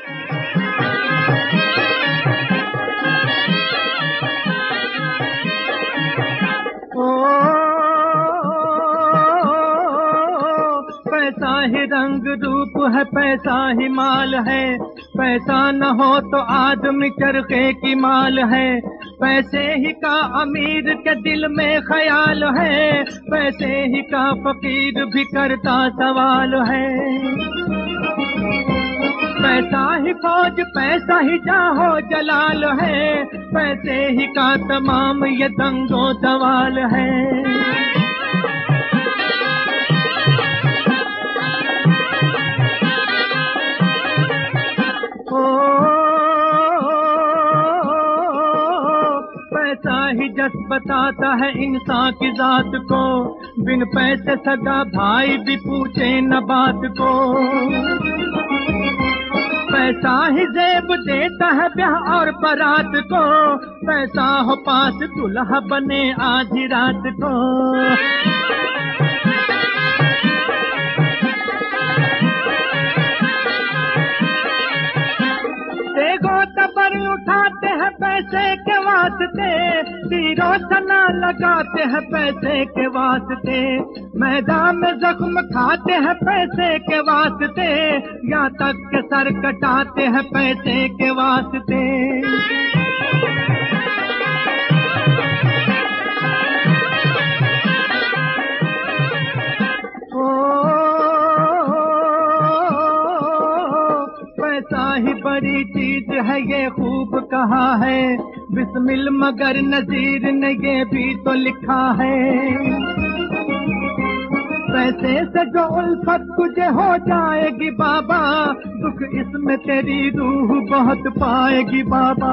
पैसा ही रंग रूप है, पैसा ही माल है, पैसा न हो तो आदमी चरखे की माल है। पैसे ही का अमीर के दिल में ख्याल है, पैसे ही का फकीर भी करता सवाल है। पैसा ही फौज, पैसा ही जाहो जलाल है, पैसे ही का तमाम ये दंगो सवाल है। पैसा ही जस बताता है इंसान की जात को, बिन पैसे सगा भाई भी पूछे न बात को। पैसा ही जेब देता है ब्याह और बारात को, पैसा हो पास दुल्हा बने आधी रात को। देखो तबर उठाते हैं पैसे के वास्ते, तीरों सना लगाते हैं पैसे के वास्ते, मैदान में जख्म खाते हैं पैसे के वास्ते, यहाँ तक के सर कटाते हैं पैसे के वास्ते। पैसा ही बड़ी चीज है ये खूब कहा है, बिस्मिल मगर नजीर ने ये भी तो लिखा है। पैसे से जो उल्फत तुझे हो जाएगी बाबा, दुख इसमें तेरी रूह बहुत पाएगी बाबा।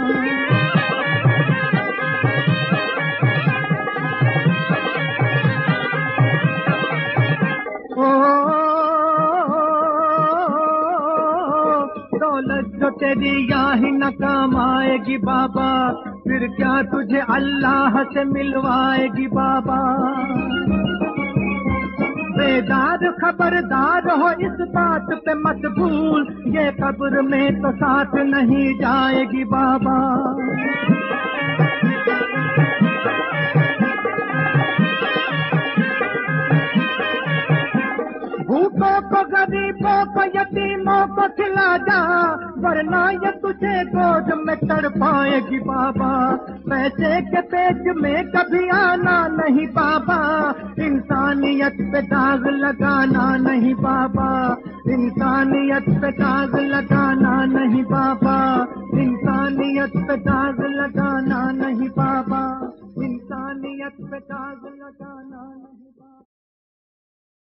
दौलत जो तेरी यहाँ ही न काम आएगी बाबा, फिर क्या तुझे अल्लाह से मिलवाएगी बाबा। बेदार खबरदार हो इस बात पे मत भूल, ये कब्र में तो साथ नहीं जाएगी बाबा। भूखों को गरीबों को यतीमों को खिला जा, वरना ये तुझे गोद में तड़पाएगी बाबा। पैसे के पेट में कभी आना नहीं बाबा, इंसानियत पे दाग लगाना नहीं बाबा, इंसानियत पे दाग लगाना नहीं बाबा, इंसानियत पे दाग लगाना नहीं बाबा, इंसानियत पे दाग लगाना नहीं।